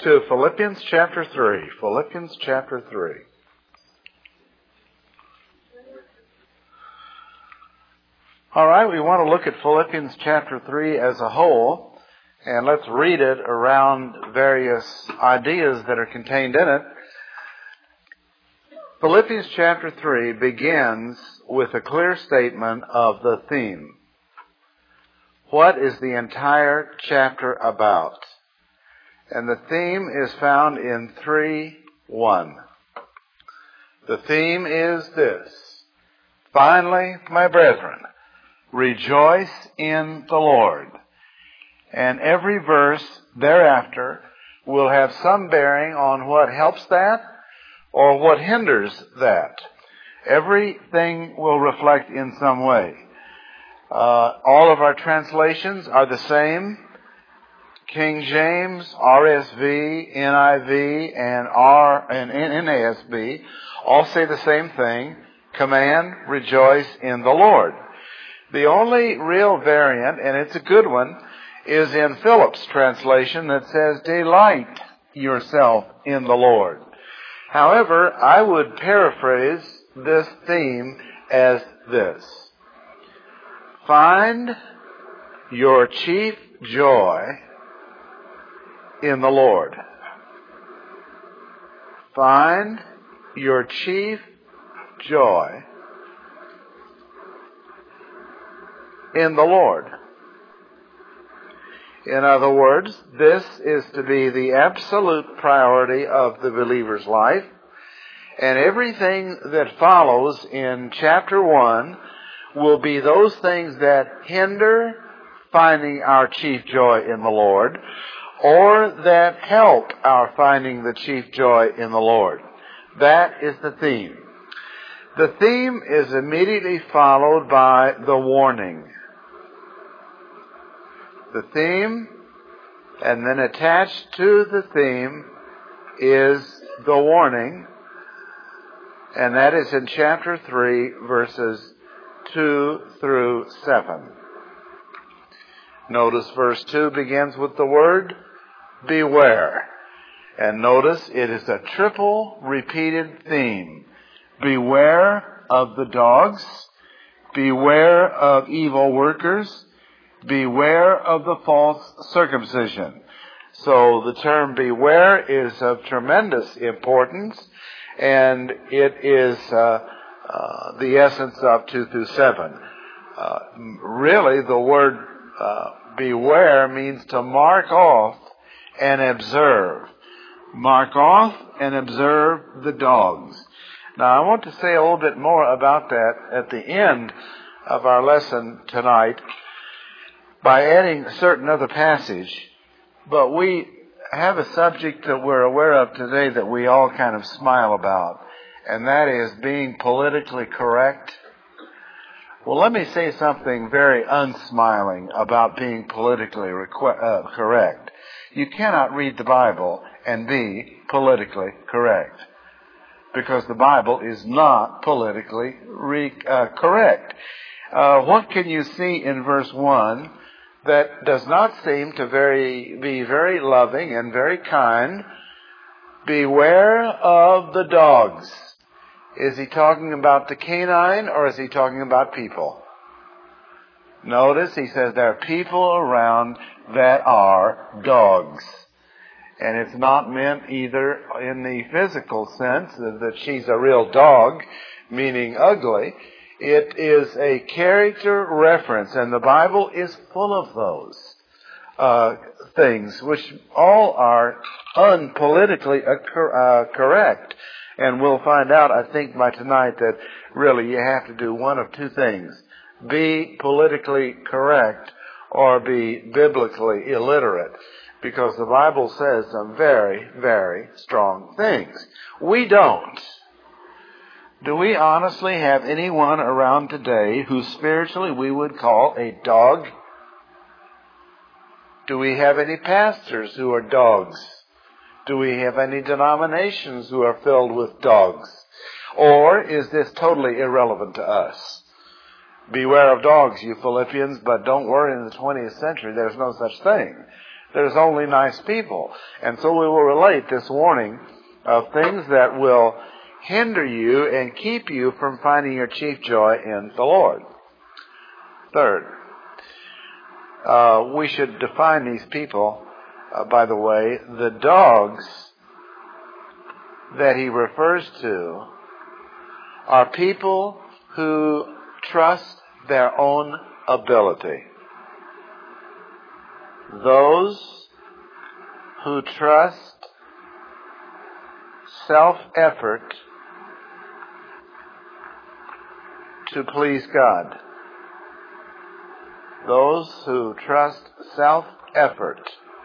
to Philippians chapter 3. Philippians chapter 3. All right, we want to look at Philippians chapter 3 as a whole, and let's read it around various ideas that are contained in it. Philippians chapter 3 begins with a clear statement of the theme. What is the entire chapter about? And the theme is found in 3:1. The theme is this: finally, my brethren, rejoice in the Lord. And every verse thereafter will have some bearing on what helps that or what hinders that. Everything will reflect in some way. All of our translations are the same. King James, RSV, NIV, and NASB all say the same thing. Command, rejoice in the Lord. The only real variant, and it's a good one, is in Philip's translation that says, delight yourself in the Lord. However, I would paraphrase this theme as this: find your chief joy in the Lord. Find your chief joy in the Lord. In other words, this is to be the absolute priority of the believer's life, and everything that follows in chapter 1 will be those things that hinder finding our chief joy in the Lord, or that help our finding the chief joy in the Lord. That is the theme. The theme is immediately followed by the warning. The theme, and then attached to the theme is the warning, and that is in chapter 3, verses 2 through 7. Notice verse 2 begins with the word beware. And notice it is a triple repeated theme. Beware of the dogs. Beware of evil workers. Beware of the false circumcision. So the term beware is of tremendous importance, and it is the essence of 2 through 7. Really, the word beware means to mark off and observe. Mark off and observe the dogs. Now, I want to say a little bit more about that at the end of our lesson tonight by adding a certain other passage. But we have a subject that we're aware of today that we all kind of smile about, and that is being politically correct. Well, let me say something very unsmiling about being politically correct. You cannot read the Bible and be politically correct, because the Bible is not politically correct. What can you see in verse 1 that does not seem to be very loving and very kind? Beware of the dogs. Is he talking about the canine, or is he talking about people? Notice he says there are people around that are dogs. And it's not meant either in the physical sense that she's a real dog, meaning ugly. It is a character reference, and the Bible is full of those things, which all are unpolitically correct. And we'll find out, I think, by tonight that really you have to do one of two things: be politically correct or be biblically illiterate, because the Bible says some very, very strong things. We don't. Do we honestly have anyone around today who spiritually we would call a dog? Do we have any pastors who are dogs? Do we have any denominations who are filled with dogs? Or is this totally irrelevant to us? Beware of dogs, you Philippians, but don't worry, in the 20th century there's no such thing. There's only nice people. And so we will relate this warning of things that will hinder you and keep you from finding your chief joy in the Lord. Third, we should define these people, by the way. The dogs that he refers to are people who trust their own ability. Those who trust self-effort to please God. Those who trust self-effort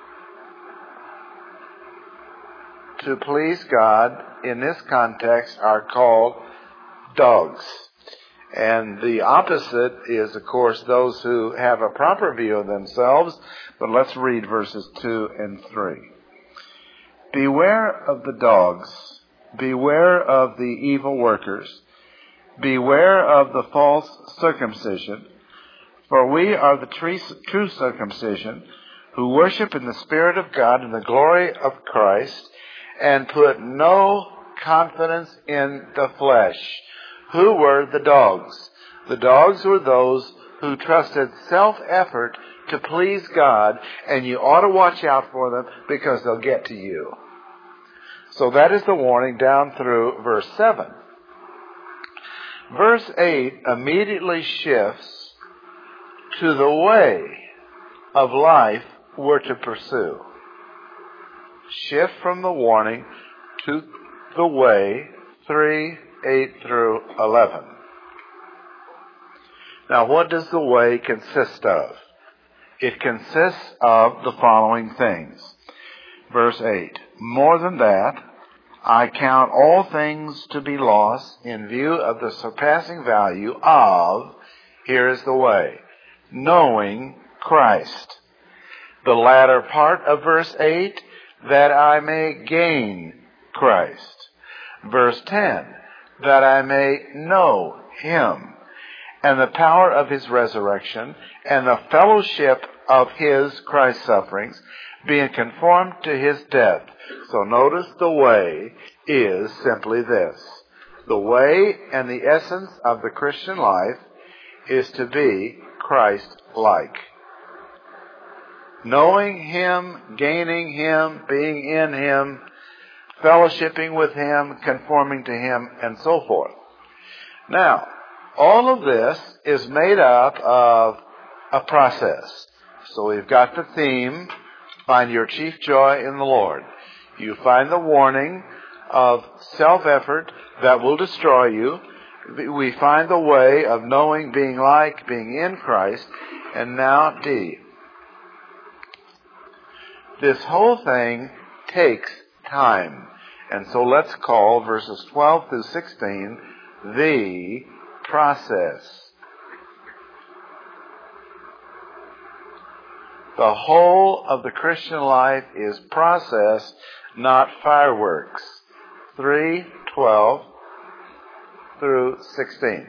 to please God in this context are called dogs. And the opposite is, of course, those who have a proper view of themselves. But let's read verses 2 and 3. Beware of the dogs. Beware of the evil workers. Beware of the false circumcision. For we are the true circumcision, who worship in the Spirit of God and the glory of Christ, and put no confidence in the flesh. Who were the dogs? The dogs were those who trusted self-effort to please God, and you ought to watch out for them because they'll get to you. So that is the warning down through verse 7. Verse 8 immediately shifts to the way of life we're to pursue. Shift from the warning to the way, 3:8 through 11. Now, what does the way consist of? It consists of the following things. Verse 8, more than that, I count all things to be lost in view of the surpassing value of, here is the way, knowing Christ. The latter part of verse 8, that I may gain Christ. Verse 10, that I may know Him, and the power of His resurrection, and the fellowship of His, Christ's sufferings, being conformed to His death. So notice the way is simply this. The way and the essence of the Christian life is to be Christ-like. Knowing Him, gaining Him, being in Him, fellowshipping with Him, conforming to Him, and so forth. Now, all of this is made up of a process. So we've got the theme, find your chief joy in the Lord. You find the warning of self-effort that will destroy you. We find the way of knowing, being like, being in Christ. And now D. This whole thing takes time. And so let's call verses 12 through 16 the process. The whole of the Christian life is process, not fireworks. 3:12 through 16.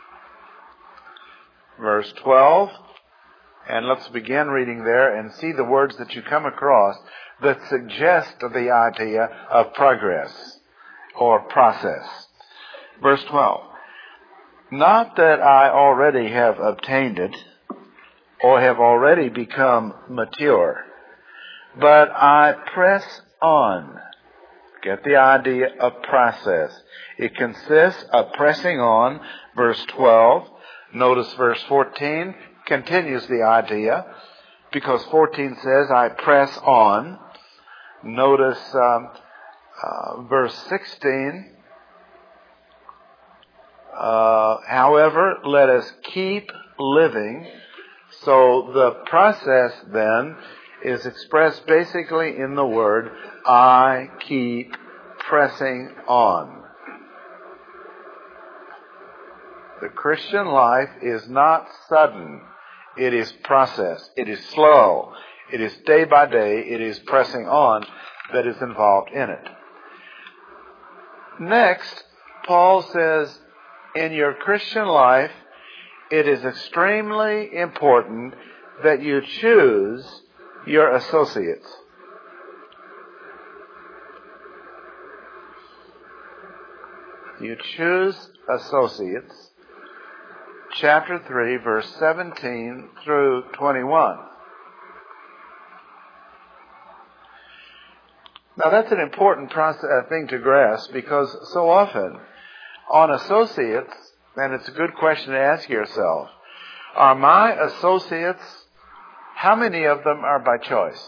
Verse 12. And let's begin reading there and see the words that you come across that suggest the idea of progress or process. Verse 12. Not that I already have obtained it or have already become mature, but I press on. Get the idea of process. It consists of pressing on. Verse 12. Notice verse 14 continues the idea, because 14 says, I press on. Notice verse 16. However, let us keep living. So the process then is expressed basically in the word, I keep pressing on. The Christian life is not sudden. It is process. It is slow. It is day by day. It is pressing on that is involved in it. Next, Paul says, in your Christian life, it is extremely important that you choose your associates. You choose associates. Chapter 3, verse 17 through 21. Now that's an important thing to grasp, because so often on associates, and it's a good question to ask yourself, are my associates, how many of them are by choice?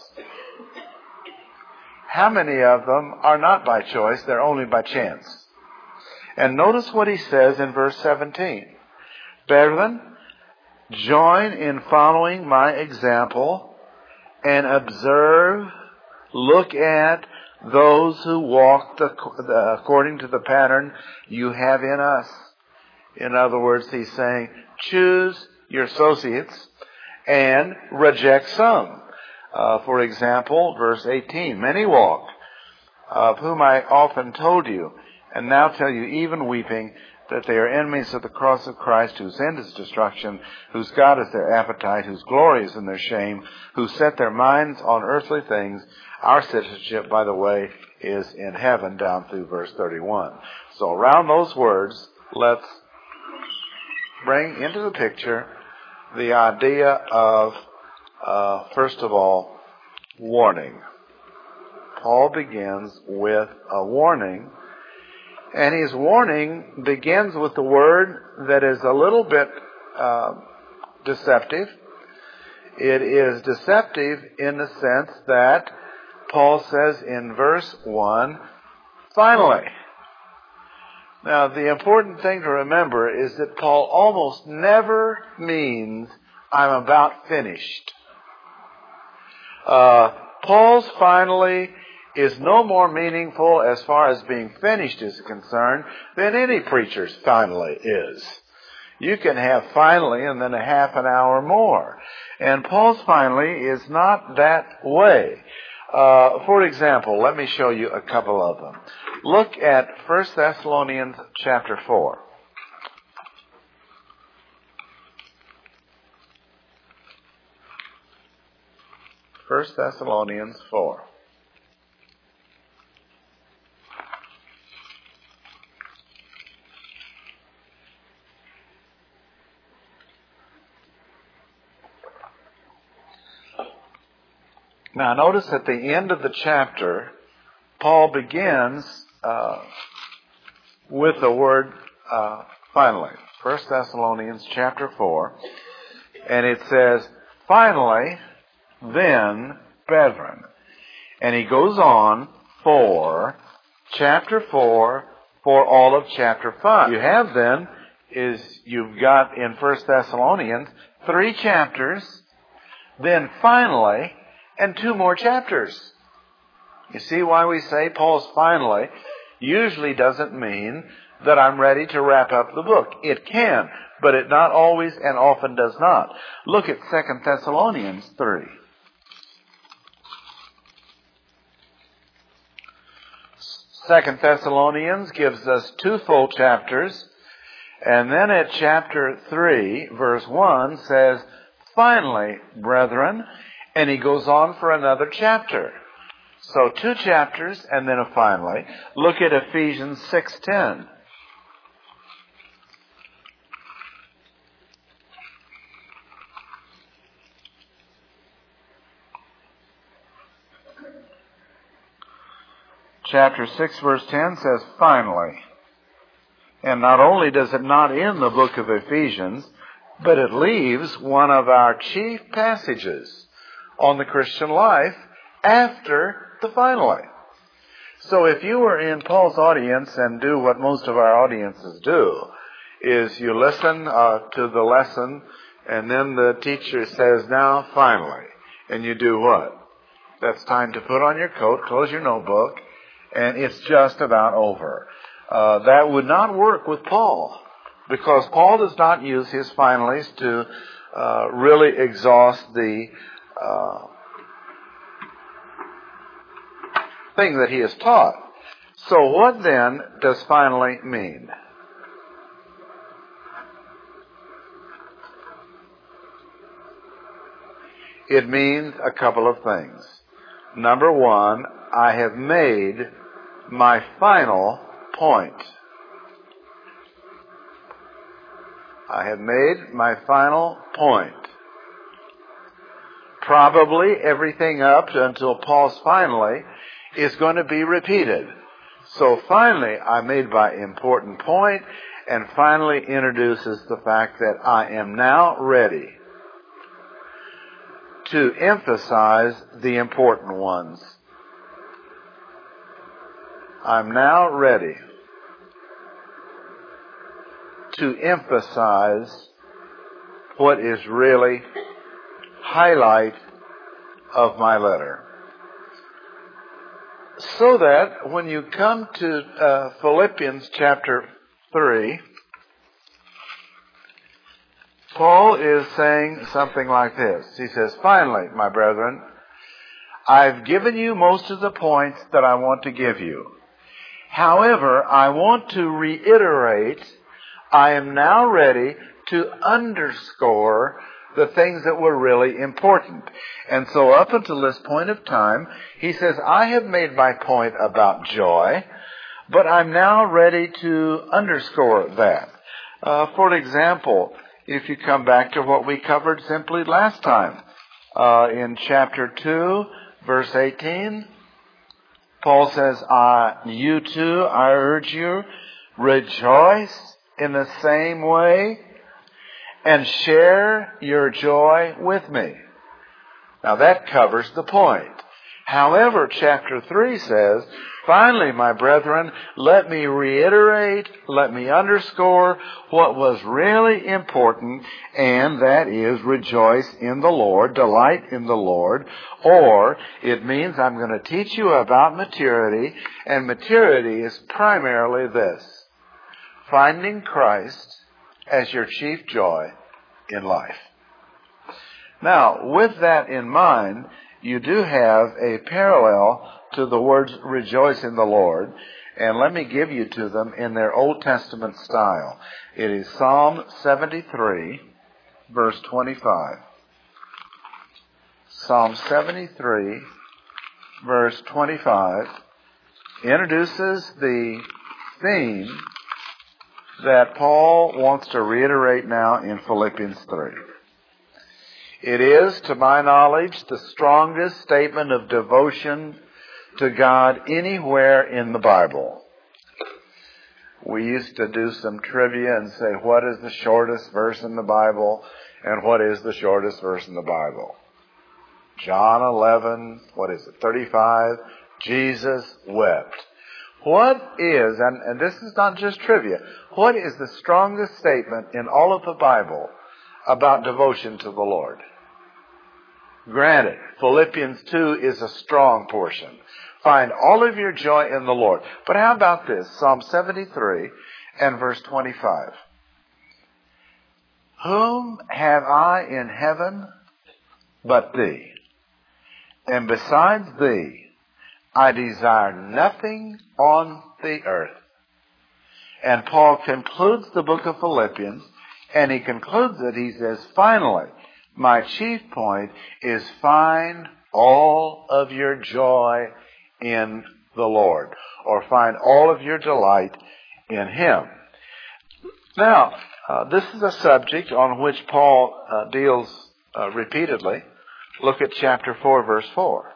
How many of them are not by choice, they're only by chance? And notice what he says in verse 17. Brethren, join in following my example and observe, look at those who walk according to the pattern you have in us. In other words, he's saying, choose your associates and reject some. For example, verse 18, many walk, of whom I often told you, and now tell you, even weeping, that they are enemies of the cross of Christ, whose end is destruction, whose God is their appetite, whose glory is in their shame, who set their minds on earthly things. Our citizenship, by the way, is in heaven, down through verse 31. So around those words, let's bring into the picture the idea of, first of all, warning. Paul begins with a warning, and his warning begins with the word that is a little bit deceptive. It is deceptive in the sense that Paul says in verse 1, finally. Now, the important thing to remember is that Paul almost never means, I'm about finished. Paul's finally is no more meaningful as far as being finished is concerned than any preacher's finally is. You can have finally and then a half an hour more. And Paul's finally is not that way. For example, let me show you a couple of them. Look at 1 Thessalonians chapter 4. 1 Thessalonians 4. Now notice at the end of the chapter, Paul begins with the word finally. 1 Thessalonians chapter 4. And it says, finally, then, brethren. And he goes on for chapter 4 for all of chapter 5. You have then, you've got in 1 Thessalonians 3 chapters, then finally, and 2 more chapters. You see why we say Paul's finally usually doesn't mean that I'm ready to wrap up the book. It can, but it not always and often does not. Look at 2 Thessalonians 3. 2 Thessalonians gives us 2 full chapters, and then at chapter 3, verse 1 says, finally, brethren, and he goes on for another chapter. So 2 chapters and then a finally. Look at Ephesians 6:10. Chapter 6 verse 10 says, finally. And not only does it not end the book of Ephesians, but it leaves one of our chief passages on the Christian life after the finally. So if you were in Paul's audience and do what most of our audiences do, is you listen to the lesson and then the teacher says, now finally. And you do what? That's time to put on your coat, close your notebook, and it's just about over. That would not work with Paul, because Paul does not use his finalies to really exhaust the thing that he has taught. So what then does finally mean? It means a couple of things. Number one, I have made my final point. I have made my final point. Probably everything up until Paul's finally is going to be repeated. So finally, I made my important point, and finally introduces the fact that I am now ready to emphasize the important ones. I'm now ready to emphasize what is really highlight of my letter. So that when you come to Philippians chapter 3, Paul is saying something like this. He says, finally, my brethren, I've given you most of the points that I want to give you. However, I want to reiterate, I am now ready to underscore the things that were really important. And so up until this point of time, he says, I have made my point about joy, but I'm now ready to underscore that. For example, if you come back to what we covered simply last time, in chapter 2, verse 18, Paul says, you too, I urge you, rejoice in the same way and share your joy with me. Now that covers the point. However, chapter 3 says, finally, my brethren, let me reiterate, let me underscore what was really important, and that is rejoice in the Lord, delight in the Lord, or it means I'm going to teach you about maturity, and maturity is primarily this: finding Christ as your chief joy in life. Now, with that in mind, you do have a parallel to the words rejoice in the Lord, and let me give you to them in their Old Testament style. It is Psalm 73, verse 25. Psalm 73, verse 25, introduces the theme that Paul wants to reiterate now in Philippians 3. It is, to my knowledge, the strongest statement of devotion to God anywhere in the Bible. We used to do some trivia and say, what is the shortest verse in the Bible? And what is the shortest verse in the Bible? John 11, 35, Jesus wept. What is, and this is not just trivia, what is the strongest statement in all of the Bible about devotion to the Lord? Granted, Philippians 2 is a strong portion. Find all of your joy in the Lord. But how about this? Psalm 73 and verse 25. Whom have I in heaven but thee? And besides thee, I desire nothing on the earth. And Paul concludes the book of Philippians, and he concludes it, he says, finally, my chief point is find all of your joy in the Lord, or find all of your delight in Him. Now, this is a subject on which Paul deals repeatedly. Look at chapter 4, verse 4.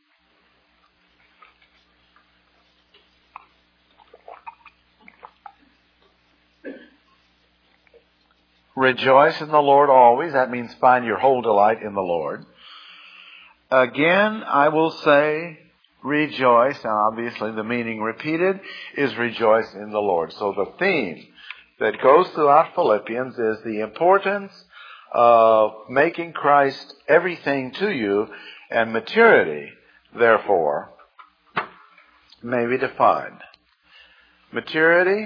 Rejoice in the Lord always. That means find your whole delight in the Lord. Again, I will say, rejoice. Now, obviously, the meaning repeated is rejoice in the Lord. So the theme that goes throughout Philippians is the importance of making Christ everything to you, and maturity, therefore, may be defined. Maturity,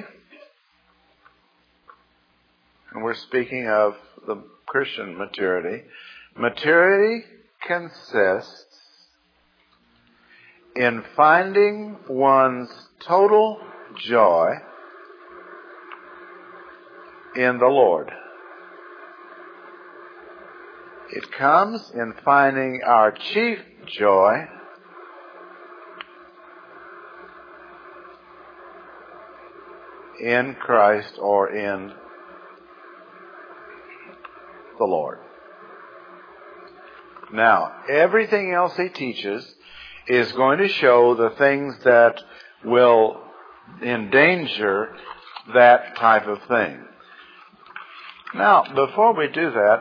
and we're speaking of the Christian maturity. Maturity consists in finding one's total joy in the Lord. It comes in finding our chief joy in Christ or in the Lord. Now, everything else he teaches is going to show the things that will endanger that type of thing. Now, before we do that,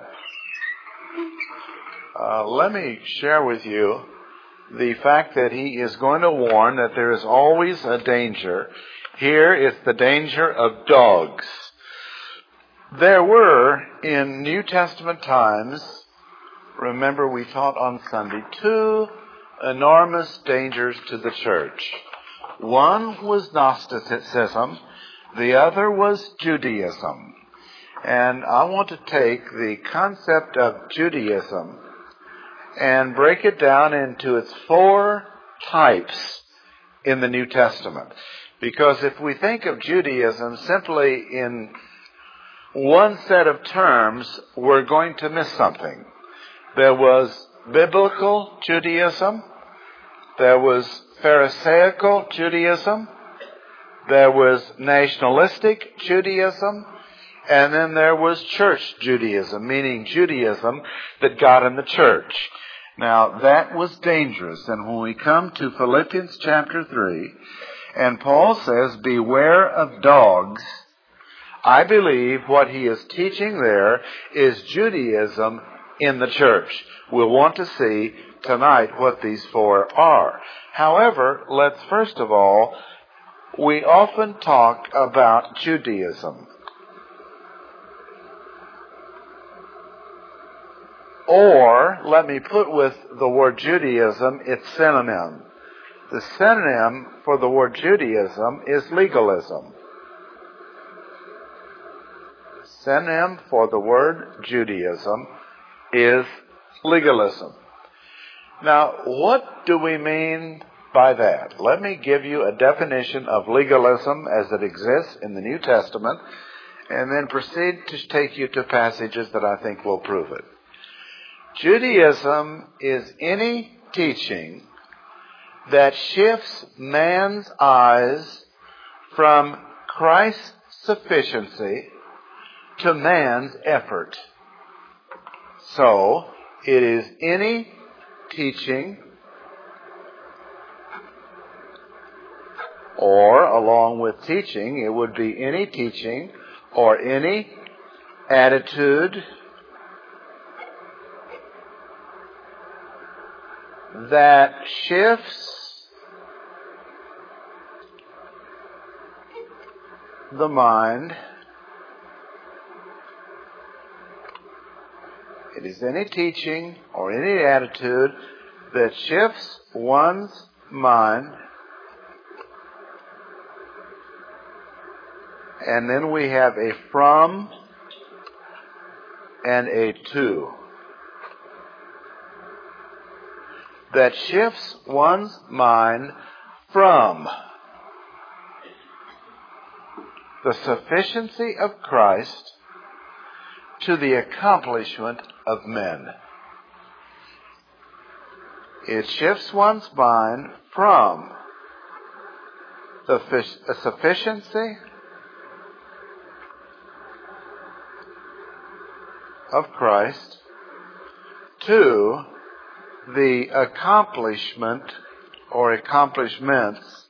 let me share with you the fact that he is going to warn that there is always a danger. Here is the danger of dogs. There were, in New Testament times, remember we taught on Sunday, two enormous dangers to the church. One was Gnosticism, the other was Judaism. And I want to take the concept of Judaism and break it down into its four types in the New Testament. Because if we think of Judaism simply in one set of terms, we're going to miss something. There was biblical Judaism, there was Pharisaical Judaism, there was nationalistic Judaism, and then there was church Judaism, meaning Judaism that got in the church. Now, that was dangerous. And when we come to Philippians chapter 3, and Paul says, beware of dogs, I believe what he is teaching there is Judaism in the church. We'll want to see tonight what these four are. However, let's first of all, we often talk about Judaism. Or, let me put with the word Judaism, its synonym. The synonym for the word Judaism is legalism. The synonym for the word Judaism is legalism. Now, what do we mean by that? Let me give you a definition of legalism as it exists in the New Testament, and then proceed to take you to passages that I think will prove it. Judaism is any teaching that shifts man's eyes from Christ's sufficiency to man's effort. So, it is any teaching, or along with teaching, it would be any teaching or any attitude that shifts the mind. It is any teaching or any attitude that shifts one's mind. And then we have a from and a to. That shifts one's mind from the sufficiency of Christ to the accomplishment of men. It shifts one's mind from the sufficiency of Christ to the accomplishment or accomplishments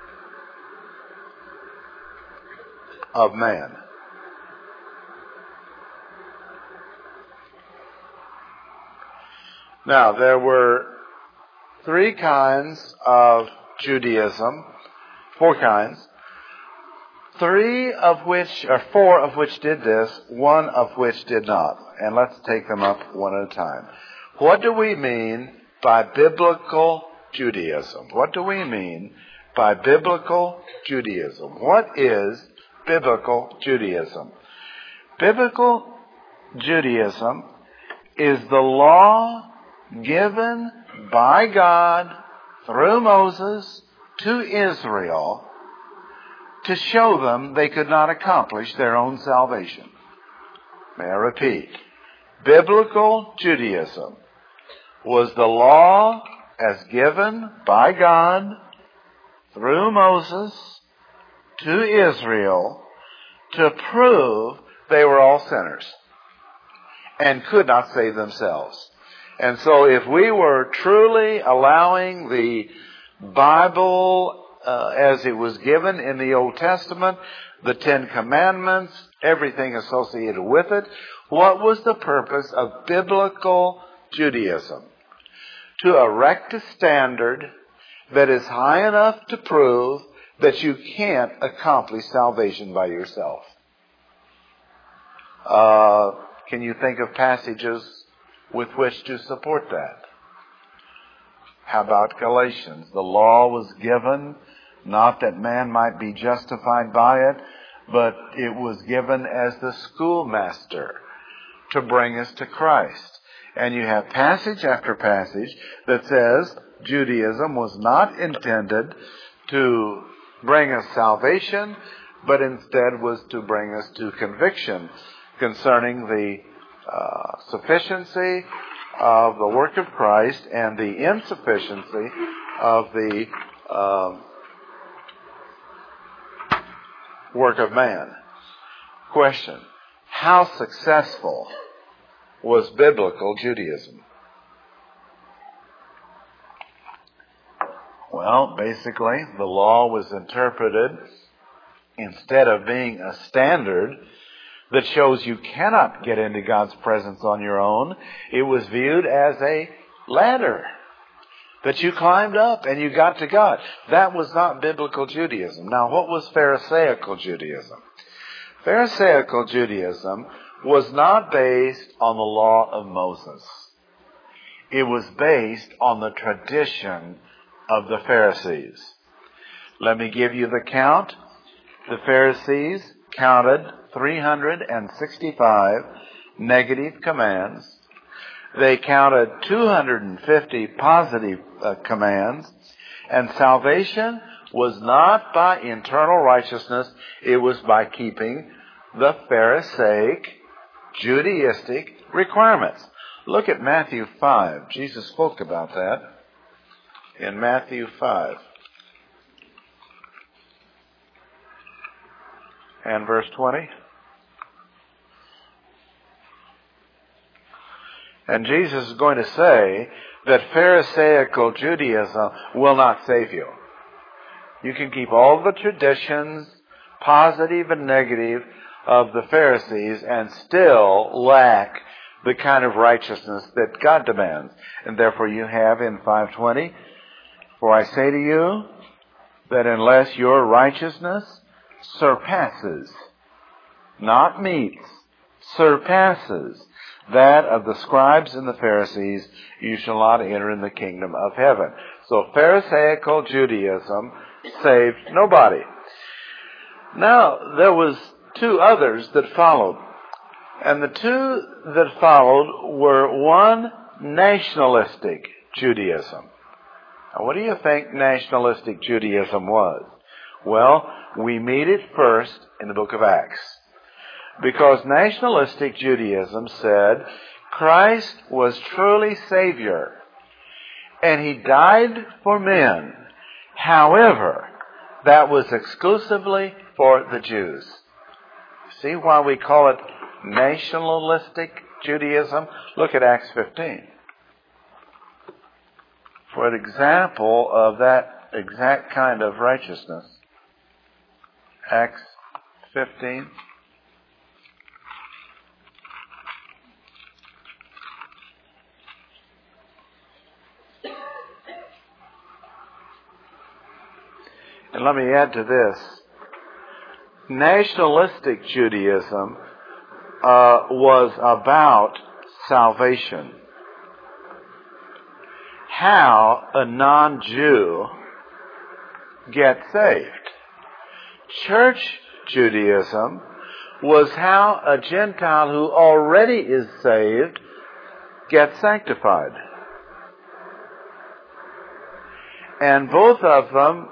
of man. Now, there were four kinds of Judaism, four of which did this, one of which did not. And let's take them up one at a time. What do we mean by biblical Judaism? What do we mean by biblical Judaism? What is biblical Judaism? Biblical Judaism is the law given by God through Moses to Israel to show them they could not accomplish their own salvation. May I repeat? Biblical Judaism was the law as given by God through Moses to Israel to prove they were all sinners and could not save themselves. And so if we were truly allowing the Bible as it was given in the Old Testament, the Ten Commandments, everything associated with it, what was the purpose of biblical Judaism? To erect a standard that is high enough to prove that you can't accomplish salvation by yourself. Can you think of passages with which to support that? How about Galatians? The law was given not that man might be justified by it, but it was given as the schoolmaster to bring us to Christ. And you have passage after passage that says Judaism was not intended to bring us salvation, but instead was to bring us to conviction concerning the sufficiency of the work of Christ and the insufficiency of the work of man. Question: how successful was biblical Judaism? Well, basically, the law was interpreted, instead of being a standard that shows you cannot get into God's presence on your own, it was viewed as a ladder that you climbed up and you got to God. That was not biblical Judaism. Now, what was Pharisaical Judaism? Pharisaical Judaism was not based on the law of Moses. It was based on the tradition of the Pharisees. Let me give you the count. The Pharisees counted 365 negative commands. They counted 250 positive commands. And salvation was not by internal righteousness. It was by keeping the Pharisaic, Judaistic requirements. Look at Matthew 5. Jesus spoke about that in Matthew 5. And verse 20. And Jesus is going to say that Pharisaical Judaism will not save you. You can keep all the traditions, positive and negative, of the Pharisees and still lack the kind of righteousness that God demands. And therefore you have in 5:20, for I say to you that unless your righteousness surpasses, not meets, surpasses that of the scribes and the Pharisees, you shall not enter in the kingdom of heaven. So Pharisaical Judaism saved nobody. Now, there was two others that followed. And the two that followed were, one, nationalistic Judaism. Now, what do you think nationalistic Judaism was? Well, we meet it first in the book of Acts. Because nationalistic Judaism said Christ was truly Savior, and He died for men. However, that was exclusively for the Jews. See why we call it nationalistic Judaism? Look at Acts 15. For an example of that exact kind of righteousness. Acts 15. And let me add to this. Nationalistic Judaism was about salvation. How a non-Jew gets saved. Church Judaism was how a Gentile who already is saved gets sanctified. And both of them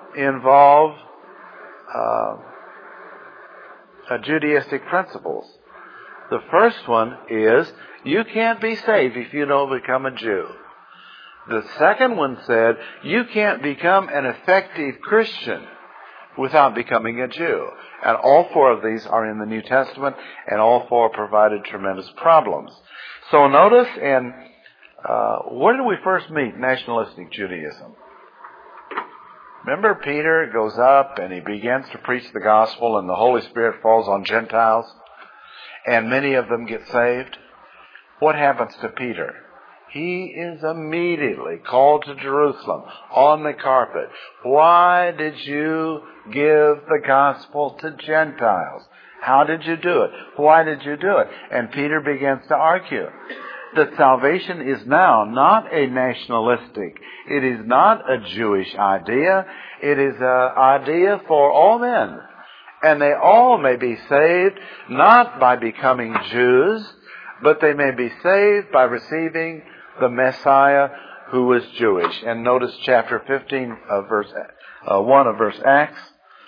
involve Judaistic principles. The first one is, you can't be saved if you don't become a Jew. The second one said, you can't become an effective Christian without becoming a Jew. And all four of these are in the New Testament, and all four provided tremendous problems. So notice where did we first meet nationalistic Judaism? Remember, Peter goes up and he begins to preach the gospel, and the Holy Spirit falls on Gentiles, and many of them get saved. What happens to Peter? He is immediately called to Jerusalem on the carpet. Why did you give the gospel to Gentiles? How did you do it? Why did you do it? And Peter begins to argue that salvation is now not a nationalistic, it is not a Jewish idea, it is an idea for all men. And they all may be saved not by becoming Jews, but they may be saved by receiving the Messiah who is Jewish. And notice chapter 15 of verse 1 of verse Acts,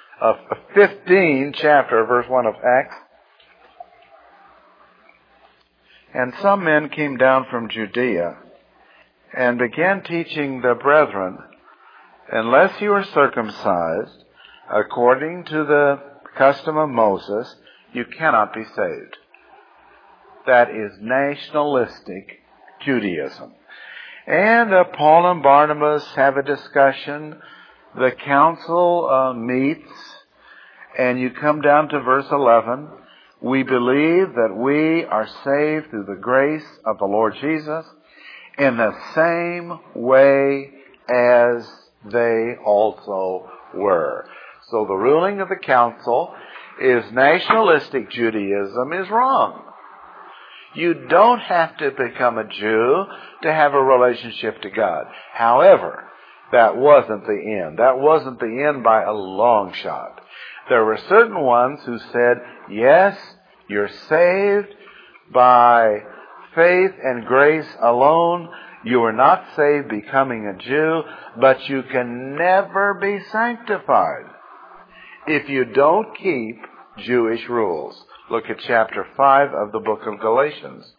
15 chapter verse 1 of Acts. And some men came down from Judea and began teaching the brethren, unless you are circumcised according to the custom of Moses, you cannot be saved. That is nationalistic Judaism. And Paul and Barnabas have a discussion. The council meets, and you come down to verse 11. We believe that we are saved through the grace of the Lord Jesus in the same way as they also were. So the ruling of the council is nationalistic Judaism is wrong. You don't have to become a Jew to have a relationship to God. However, that wasn't the end. That wasn't the end by a long shot. There were certain ones who said, yes, you're saved by faith and grace alone. You are not saved becoming a Jew, but you can never be sanctified if you don't keep Jewish rules. Look at chapter 5 of the book of Galatians.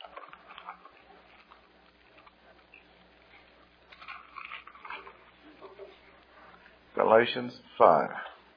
Galatians 5.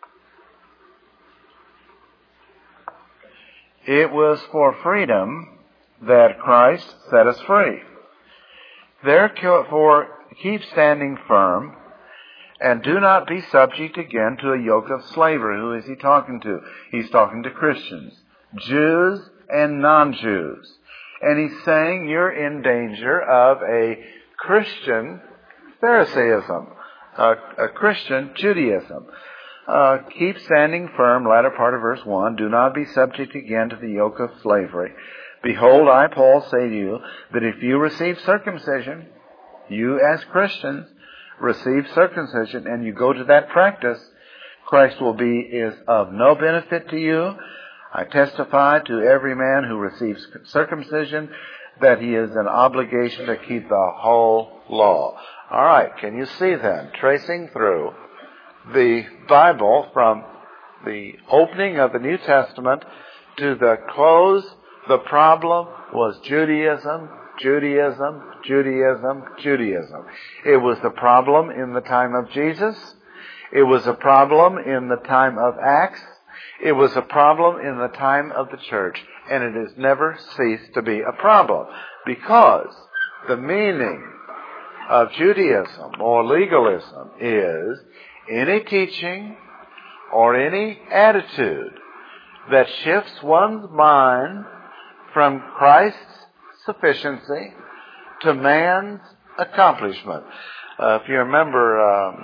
It was for freedom that Christ set us free. Therefore, keep standing firm, and do not be subject again to a yoke of slavery. Who is he talking to? He's talking to Christians, Jews and non-Jews. And he's saying you're in danger of a Christian Pharisaism, a Christian Judaism. Keep standing firm, latter part of verse 1. Do not be subject again to the yoke of slavery. Behold, I, Paul, say to you that if you receive circumcision, you as Christians receive circumcision, and you go to that practice, Christ is of no benefit to you. I testify to every man who receives circumcision that he is an obligation to keep the whole law. All right, can you see then, tracing through the Bible from the opening of the New Testament to the close, the problem was Judaism, Judaism, Judaism, Judaism. It was the problem in the time of Jesus. It was a problem in the time of Acts. It was a problem in the time of the church. And it has never ceased to be a problem, because the meaning of Judaism or legalism is any teaching or any attitude that shifts one's mind from Christ's sufficiency to man's accomplishment. If you remember,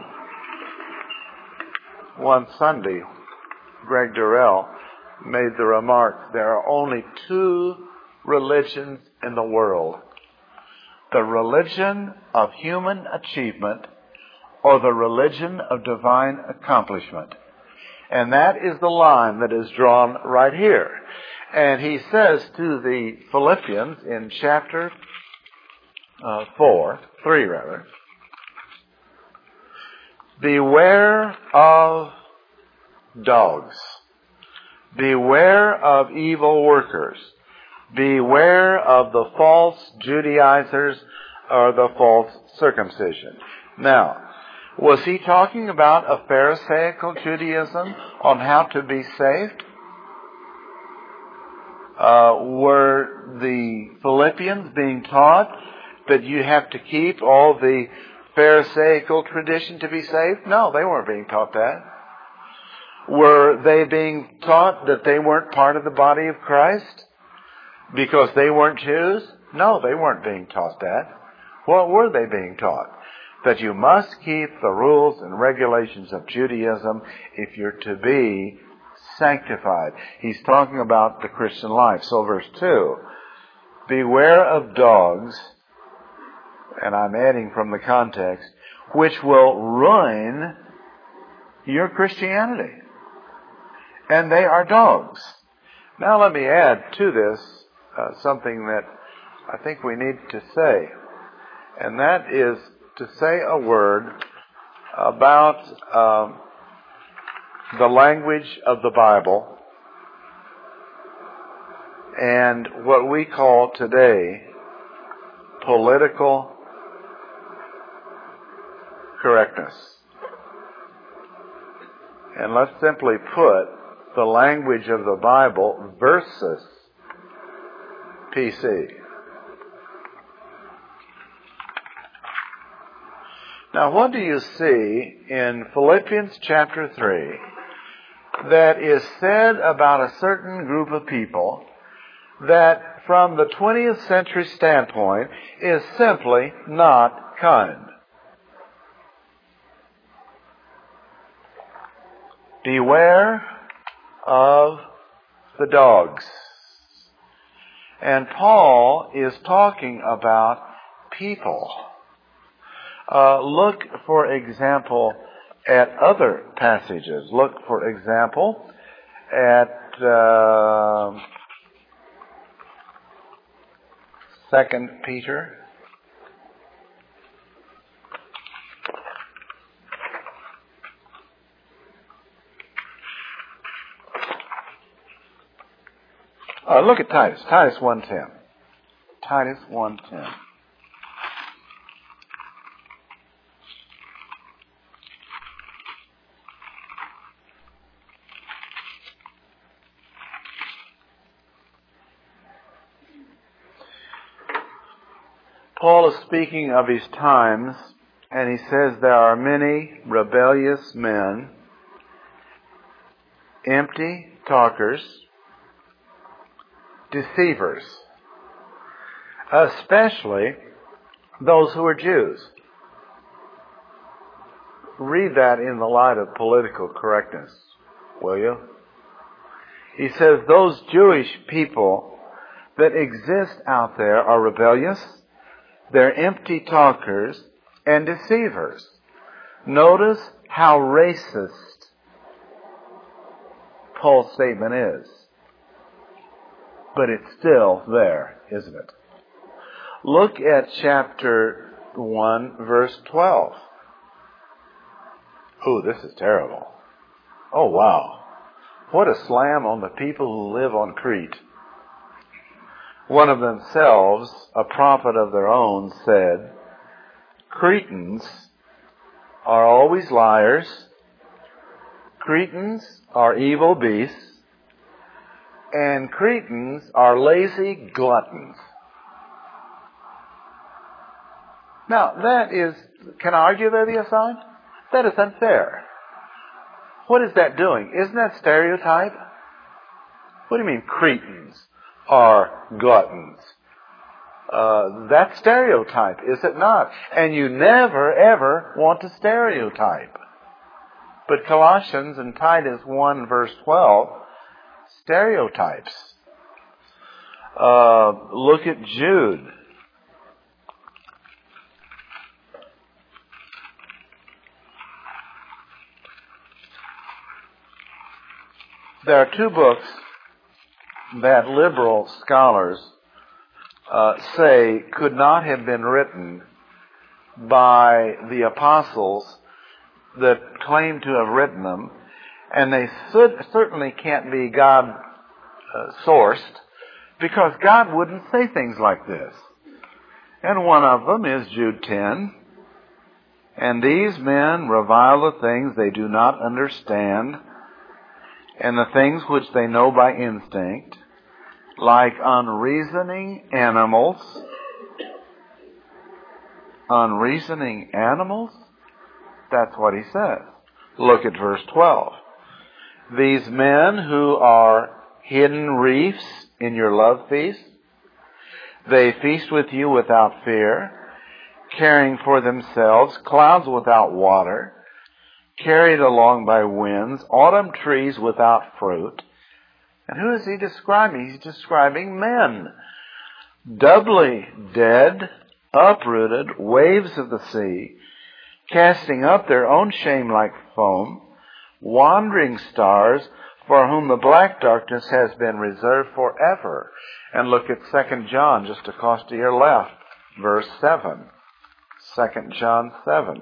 one Sunday, Greg Durrell made the remark, there are only two religions in the world: the religion of human achievement or the religion of divine accomplishment. And that is the line that is drawn right here. And he says to the Philippians in chapter 3, beware of dogs. Beware of evil workers. Beware of the false Judaizers or the false circumcision. Now, was he talking about a Pharisaical Judaism on how to be saved? Were the Philippians being taught that you have to keep all the Pharisaical tradition to be saved? No, they weren't being taught that. Were they being taught that they weren't part of the body of Christ because they weren't Jews? No, they weren't being taught that. What were they being taught? That you must keep the rules and regulations of Judaism if you're to be sanctified. He's talking about the Christian life. So verse 2, beware of dogs, and I'm adding from the context, which will ruin your Christianity. And they are dogs. Now let me add to this something that I think we need to say. And that is to say a word about the language of the Bible and what we call today political correctness. And let's simply put the language of the Bible versus PC. Now, what do you see in Philippians chapter 3 that is said about a certain group of people that from the 20th century standpoint is simply not kind? Beware of the dogs. And Paul is talking about people. Look, for example, at other passages. Look, for example, at 2 Peter. Look at Titus. Titus 1:10. Titus 1:10. Paul is speaking of his times, and he says there are many rebellious men, empty talkers, deceivers, especially those who are Jews. Read that in the light of political correctness, will you? He says those Jewish people that exist out there are rebellious, they're empty talkers and deceivers. Notice how racist Paul's statement is. But it's still there, isn't it? Look at chapter 1, verse 12. Oh, this is terrible. Oh, wow. What a slam on the people who live on Crete. One of themselves, a prophet of their own, said, Cretans are always liars. Cretans are evil beasts. And Cretans are lazy gluttons. Now, that is, can I argue there be a sign? That is unfair. What is that doing? Isn't that stereotype? What do you mean Cretans are gluttons? That's stereotype, is it not? And you never, ever want to stereotype. But Colossians and Titus 1, verse 12, stereotypes. Look at Jude. There are two books that liberal scholars say could not have been written by the apostles that claim to have written them, and they certainly can't be God sourced, because God wouldn't say things like this. And one of them is Jude 10. And these men revile the things they do not understand, and the things which they know by instinct, like unreasoning animals. Unreasoning animals? That's what he says. Look at verse 12. These men who are hidden reefs in your love feast, they feast with you without fear, carrying for themselves clouds without water, carried along by winds, autumn trees without fruit. And who is he describing? He's describing men, doubly dead, uprooted, waves of the sea, casting up their own shame like foam, wandering stars, for whom the black darkness has been reserved forever. And look at 2 John, just across to your left, verse 7. 2 John 7.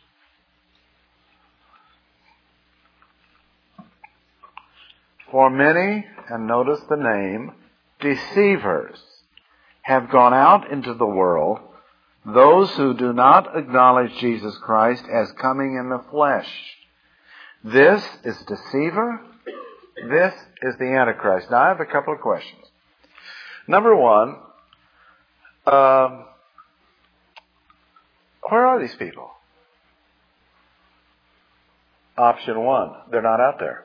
For many, and notice the name, deceivers have gone out into the world, those who do not acknowledge Jesus Christ as coming in the flesh. This is deceiver. This is the Antichrist. Now I have a couple of questions. Number one, where are these people? Option one, they're not out there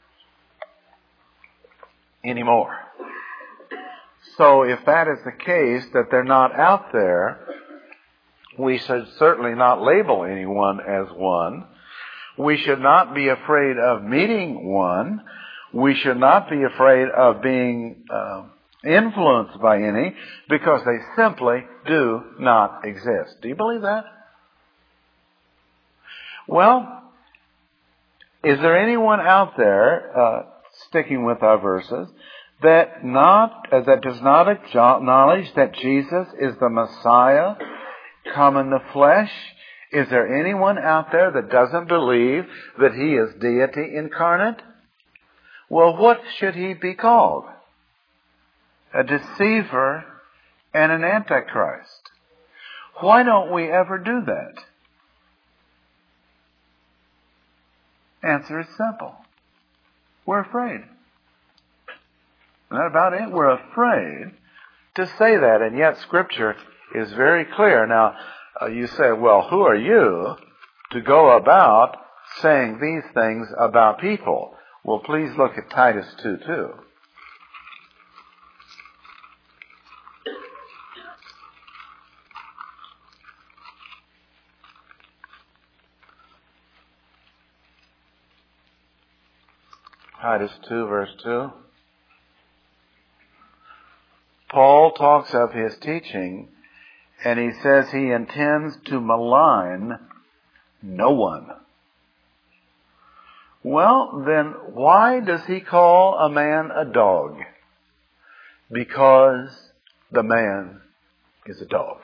anymore. So if that is the case, that they're not out there, we should certainly not label anyone as one. We should not be afraid of meeting one. We should not be afraid of being influenced by any, because they simply do not exist. Do you believe that? Well, is there anyone out there, sticking with our verses, that does not acknowledge that Jesus is the Messiah come in the flesh? Is there anyone out there that doesn't believe that he is deity incarnate? Well, what should he be called? A deceiver and an antichrist. Why don't we ever do that? Answer is simple. We're afraid. Isn't that about it? We're afraid to say that, and yet Scripture is very clear. Now, you say, well, who are you to go about saying these things about people? Well, please look at Titus 2:2. Titus 2, verse 2. Paul talks of his teaching, and he says he intends to malign no one. Well, then why does he call a man a dog? Because the man is a dog.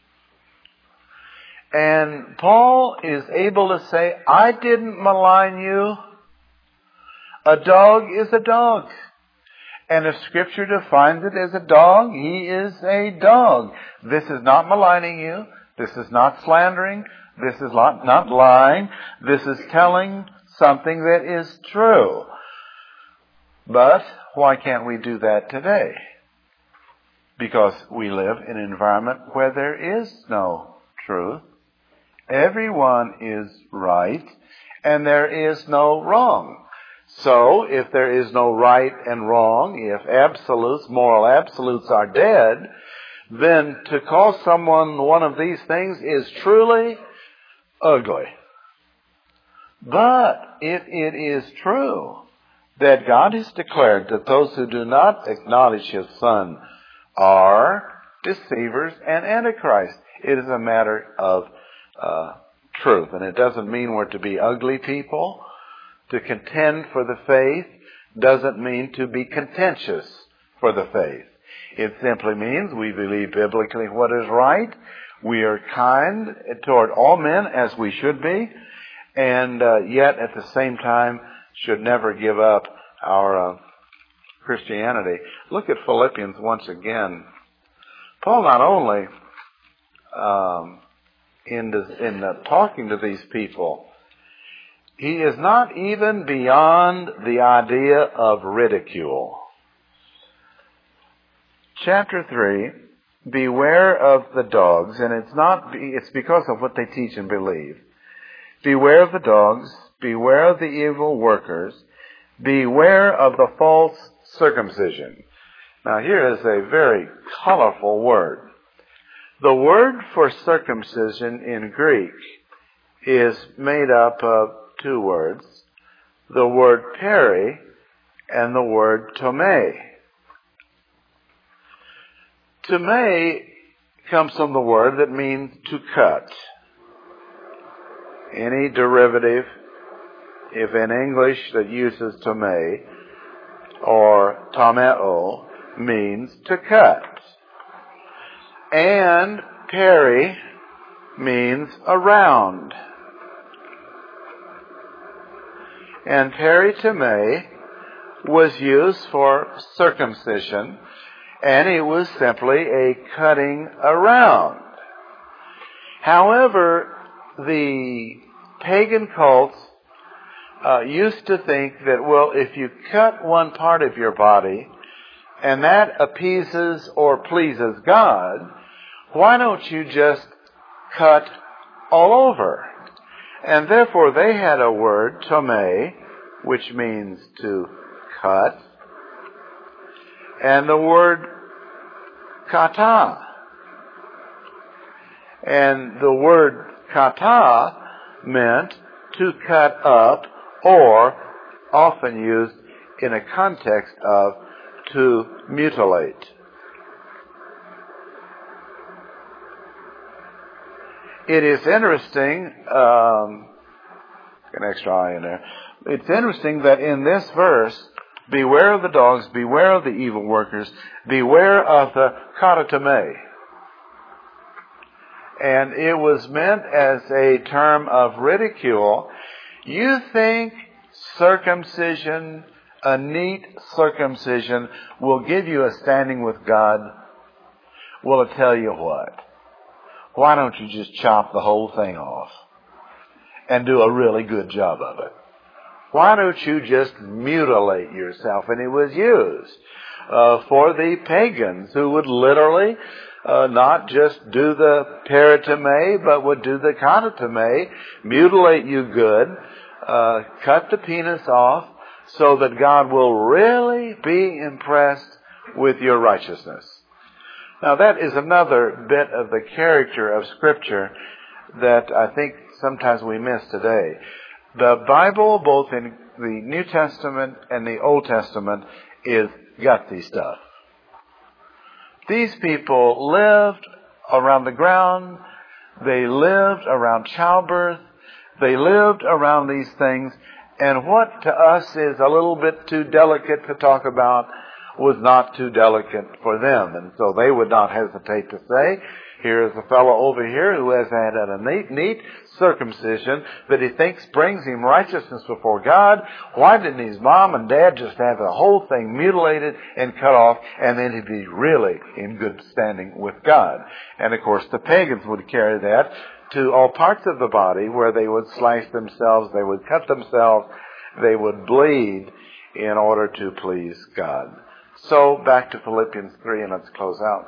And Paul is able to say, I didn't malign you. A dog is a dog. And if Scripture defines it as a dog, he is a dog. This is not maligning you. This is not slandering. This is not lying. This is telling something that is true. But why can't we do that today? Because we live in an environment where there is no truth. Everyone is right, and there is no wrong. So, if there is no right and wrong, if absolutes, moral absolutes are dead, then to call someone one of these things is truly ugly. But if it is true that God has declared that those who do not acknowledge His Son are deceivers and antichrists, it is a matter of truth. And it doesn't mean we're to be ugly people. To contend for the faith doesn't mean to be contentious for the faith. It simply means we believe biblically what is right. We are kind toward all men as we should be. And yet at the same time should never give up our Christianity. Look at Philippians once again. Paul not only, in talking to these people, he is not even beyond the idea of ridicule. Chapter 3, beware of the dogs, and it's because of what they teach and believe. Beware of the dogs, beware of the evil workers, beware of the false circumcision. Now here is a very colorful word. The word for circumcision in Greek is made up of two words, the word peri and the word tome. Tome comes from the word that means to cut. Any derivative, if in English that uses tome or tomeo, means to cut. And peri means around. And peritome was used for circumcision, and it was simply a cutting around. However, the pagan cults used to think that, well, if you cut one part of your body, and that appeases or pleases God, why don't you just cut all over? And therefore they had a word, tome, which means to cut, and the word kata. And the word kata meant to cut up, or often used in a context of to mutilate. It is interesting, an extra I in there. It's interesting that in this verse, beware of the dogs, beware of the evil workers, beware of the katatome. And it was meant as a term of ridicule. You think circumcision, a neat circumcision, will give you a standing with God? Well, I tell you what. Why don't you just chop the whole thing off and do a really good job of it? Why don't you just mutilate yourself? And it was used for the pagans who would literally not just do the peritome, but would do the katatome, mutilate you good, cut the penis off, so that God will really be impressed with your righteousness. Now that is another bit of the character of Scripture that I think sometimes we miss today. The Bible, both in the New Testament and the Old Testament, is gutsy stuff. These people lived around the ground. They lived around childbirth. They lived around these things. And what to us is a little bit too delicate to talk about was not too delicate for them. And so they would not hesitate to say, here is a fellow over here who has had a neat circumcision that he thinks brings him righteousness before God. Why didn't his mom and dad just have the whole thing mutilated and cut off, and then he'd be really in good standing with God? And of course the pagans would carry that to all parts of the body where they would slice themselves, they would cut themselves, they would bleed in order to please God. So back to Philippians 3, and let's close out.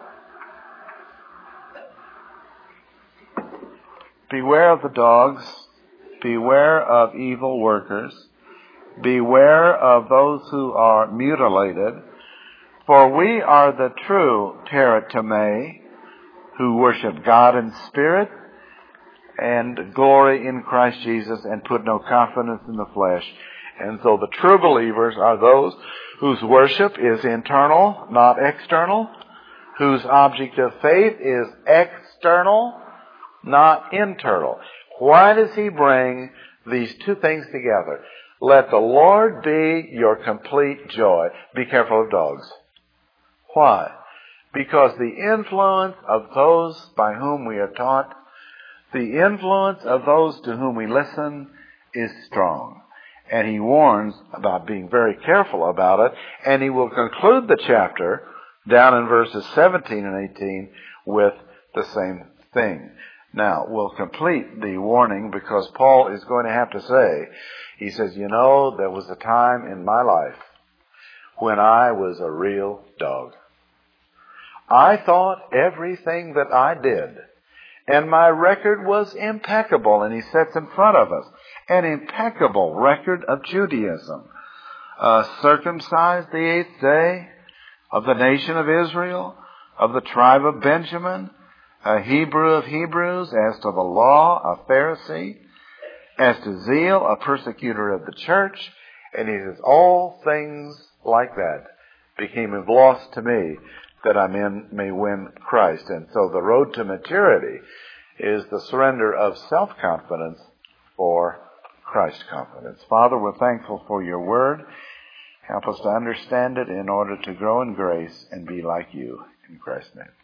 Beware of the dogs, beware of evil workers, beware of those who are mutilated, for we are the true teratome, who worship God in spirit and glory in Christ Jesus and put no confidence in the flesh. And so the true believers are those whose worship is internal, not external, whose object of faith is external, not internal. Why does he bring these two things together? Let the Lord be your complete joy. Be careful of dogs. Why? Because the influence of those by whom we are taught, the influence of those to whom we listen is strong. And he warns about being very careful about it. And he will conclude the chapter down in verses 17 and 18 with the same thing. Now, we'll complete the warning because Paul is going to have to say, he says, you know, there was a time in my life when I was a real dog. I thought everything that I did, and my record was impeccable. And he sets in front of us an impeccable record of Judaism. Circumcised the 8th day, of the nation of Israel, of the tribe of Benjamin, a Hebrew of Hebrews, as to the law, a Pharisee, as to zeal, a persecutor of the church. And he says, all things like that became of loss to me, that I may win Christ. And so the road to maturity is the surrender of self-confidence for Christ confidence. Father, we're thankful for your word. Help us to understand it in order to grow in grace and be like you. In Christ's name.